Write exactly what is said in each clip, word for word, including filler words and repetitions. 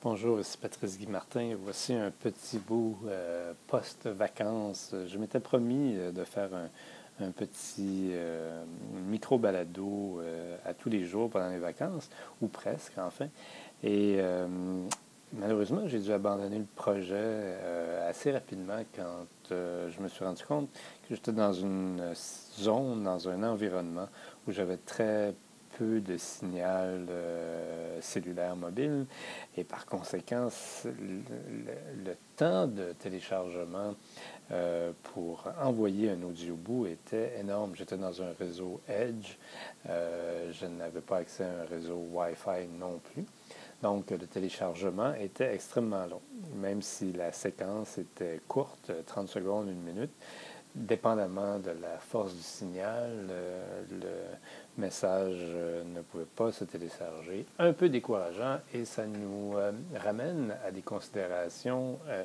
Bonjour, ici Patrice Guy Martin. Voici un petit bout euh, post-vacances. Je m'étais promis euh, de faire un, un petit euh, micro-balado euh, à tous les jours pendant les vacances, ou presque enfin. Et euh, malheureusement, j'ai dû abandonner le projet euh, assez rapidement quand euh, je me suis rendu compte que j'étais dans une zone, dans un environnement où j'avais très peu de signal euh, cellulaire mobile et par conséquent, le, le, le temps de téléchargement euh, pour envoyer un audiobook était énorme. J'étais dans un réseau Edge, euh, je n'avais pas accès à un réseau Wi-Fi non plus. Donc, le téléchargement était extrêmement long, même si la séquence était courte, trente secondes, une minute. Dépendamment de la force du signal, euh, le message euh, ne pouvait pas se télécharger. Un peu décourageant et ça nous euh, ramène à des considérations euh,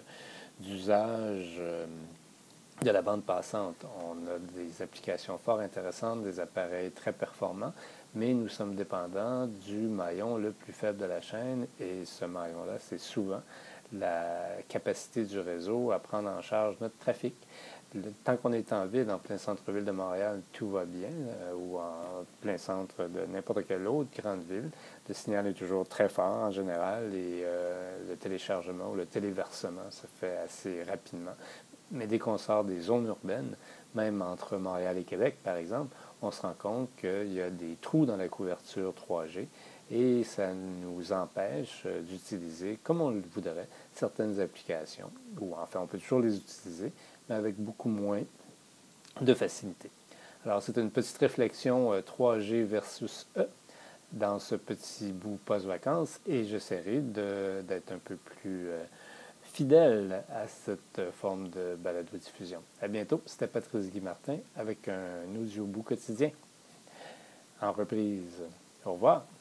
d'usage euh, de la bande passante. On a des applications fort intéressantes, des appareils très performants, mais nous sommes dépendants du maillon le plus faible de la chaîne et ce maillon-là, c'est souvent la capacité du réseau à prendre en charge notre trafic. Le, tant qu'on est en ville, en plein centre-ville de Montréal, tout va bien, euh, ou en plein centre de n'importe quelle autre grande ville. Le signal est toujours très fort en général et euh, le téléchargement ou le téléversement se fait assez rapidement. Mais dès qu'on sort des zones urbaines, même entre Montréal et Québec, par exemple, on se rend compte qu'il y a des trous dans la couverture trois G et ça nous empêche d'utiliser, comme on le voudrait, certaines applications, ou enfin on peut toujours les utiliser, mais avec beaucoup moins de facilité. Alors c'est une petite réflexion euh, trois G versus E dans ce petit bout post-vacances et j'essaierai d'être un peu plus euh, fidèle à cette forme de balado-diffusion. À bientôt, c'était Patrice Guy Martin avec un audiobook quotidien en reprise. Au revoir.